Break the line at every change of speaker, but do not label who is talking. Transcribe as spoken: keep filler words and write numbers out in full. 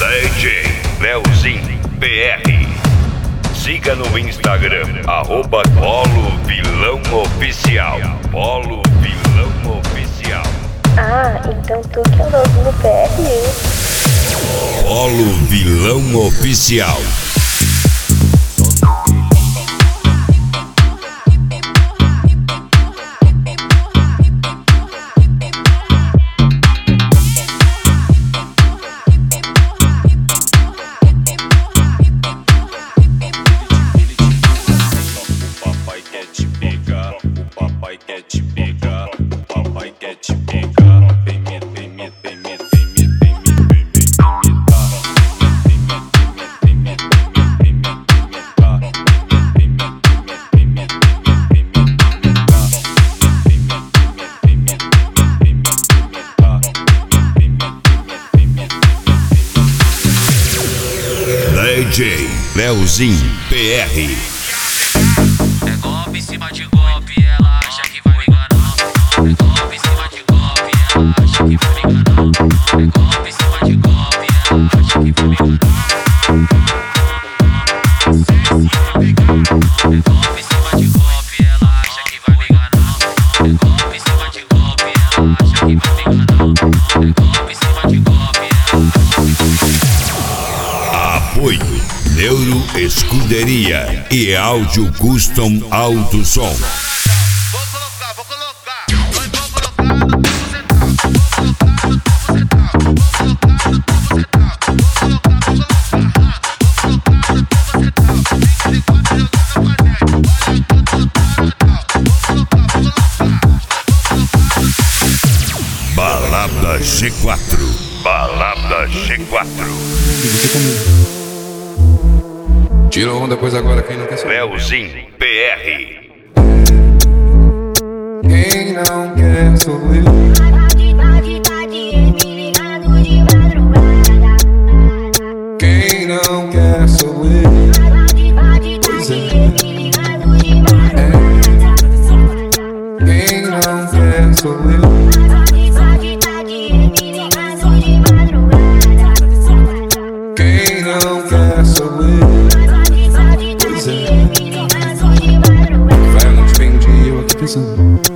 D J Leozinho P R. Siga no Instagram, arroba Polo Vilão Oficial. Polo Vilão Oficial.
Ah, então tu que é o Leozinho P R?
Polo Vilão Oficial. D J Leozinho P R.
É golpe em cima de golpe, ela acha que vai me enganar. É golpe em cima de golpe, ela acha que vai me enganar. É golpe em cima de golpe, ela acha que vai me enganar. É golpe em cima de golpe, ela acha que vai me enganar. É golpe em cima de golpe, ela acha que vai me enganar. É golpe em cima de golpe, ela acha que vai me enganar.
Apoio Neuro Escuderia e Áudio Custom Alto Som.
Vou colocar, vou colocar, vou colocar, vou
Balada G quatro. Balada G quatro.
Tira onda, depois agora quem não quer saber.
Leozinho P R.
Quem não quer sou eu. Quem não quer sou eu. Pois é. É. Quem não quer sou eu. Quem não quer sou eu. Pois é. Vai, não te vendi, eu aqui pensando.